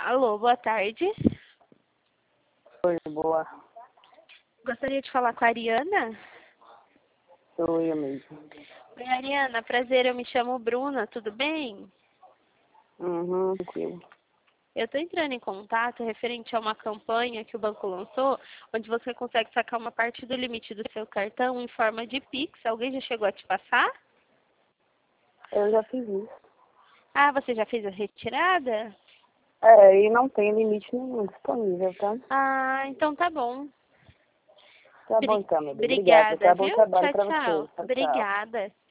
Alô, boa tarde. Oi, boa. Gostaria de falar com a Ariana. Sou eu mesmo. Oi, Ariana, prazer, eu me chamo Bruna, tudo bem? Tranquilo. Eu estou entrando em contato referente a uma campanha que o banco lançou, onde você consegue sacar uma parte do limite do seu cartão em forma de Pix. Alguém já chegou a te passar? Eu já fiz isso. Ah, você já fez a retirada? E não tem limite nenhum disponível, tá? Ah, então tá bom. Tá bom então, meu bem. Obrigada. Obrigada, Tá bom viu? trabalho Tchau, pra você. tchau. Tchau, tchau. Obrigada.